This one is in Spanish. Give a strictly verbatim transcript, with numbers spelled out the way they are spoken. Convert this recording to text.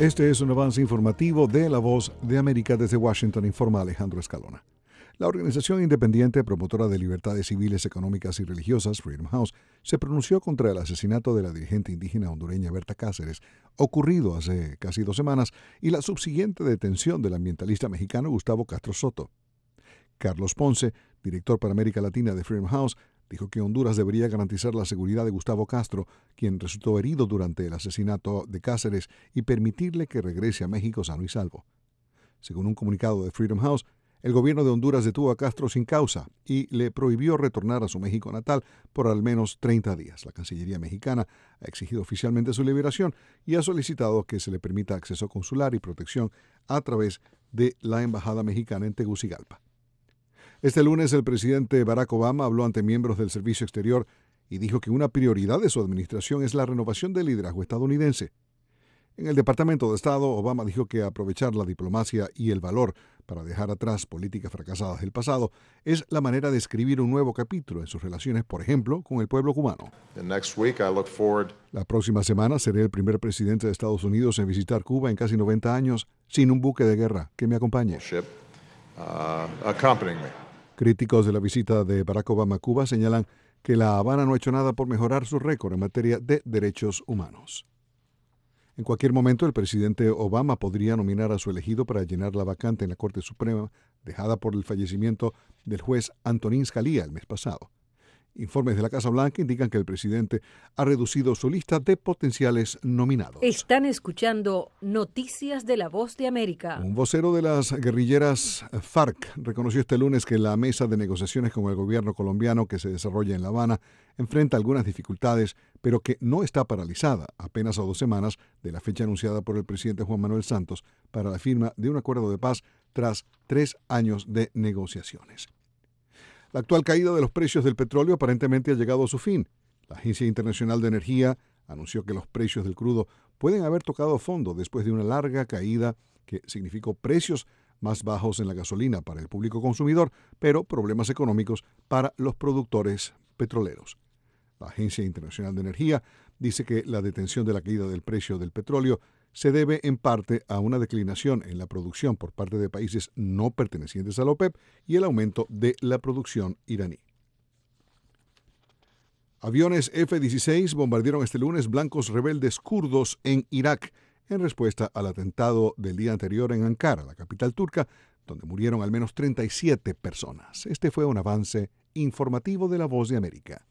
Este es un avance informativo de La Voz de América. Desde Washington informa Alejandro Escalona. La organización independiente promotora de libertades civiles, económicas y religiosas, Freedom House, se pronunció contra el asesinato de la dirigente indígena hondureña Berta Cáceres, ocurrido hace casi dos semanas, y la subsiguiente detención del ambientalista mexicano Gustavo Castro Soto. Carlos Ponce, director para América Latina de Freedom House, dijo que Honduras debería garantizar la seguridad de Gustavo Castro, quien resultó herido durante el asesinato de Cáceres, y permitirle que regrese a México sano y salvo. Según un comunicado de Freedom House, el gobierno de Honduras detuvo a Castro sin causa y le prohibió retornar a su México natal por al menos treinta días. La Cancillería mexicana ha exigido oficialmente su liberación y ha solicitado que se le permita acceso consular y protección a través de la Embajada Mexicana en Tegucigalpa. Este lunes el presidente Barack Obama habló ante miembros del Servicio Exterior y dijo que una prioridad de su administración es la renovación del liderazgo estadounidense. En el Departamento de Estado, Obama dijo que aprovechar la diplomacia y el valor para dejar atrás políticas fracasadas del pasado es la manera de escribir un nuevo capítulo en sus relaciones, por ejemplo, con el pueblo cubano. La próxima semana seré el primer presidente de Estados Unidos en visitar Cuba en casi noventa años sin un buque de guerra que me acompañe. Críticos de la visita de Barack Obama a Cuba señalan que La Habana no ha hecho nada por mejorar su récord en materia de derechos humanos. En cualquier momento, el presidente Obama podría nominar a su elegido para llenar la vacante en la Corte Suprema, dejada por el fallecimiento del juez Antonín Scalia el mes pasado. Informes de la Casa Blanca indican que el presidente ha reducido su lista de potenciales nominados. Están escuchando Noticias de La Voz de América. Un vocero de las guerrilleras FARC reconoció este lunes que la mesa de negociaciones con el gobierno colombiano que se desarrolla en La Habana enfrenta algunas dificultades, pero que no está paralizada, apenas a dos semanas de la fecha anunciada por el presidente Juan Manuel Santos para la firma de un acuerdo de paz tras tres años de negociaciones. La actual caída de los precios del petróleo aparentemente ha llegado a su fin. La Agencia Internacional de Energía anunció que los precios del crudo pueden haber tocado fondo después de una larga caída que significó precios más bajos en la gasolina para el público consumidor, pero problemas económicos para los productores petroleros. La Agencia Internacional de Energía dice que la detención de la caída del precio del petróleo se debe en parte a una declinación en la producción por parte de países no pertenecientes a la OPEP y el aumento de la producción iraní. Aviones F dieciséis bombardearon este lunes blancos rebeldes kurdos en Irak en respuesta al atentado del día anterior en Ankara, la capital turca, donde murieron al menos treinta y siete personas. Este fue un avance informativo de La Voz de América.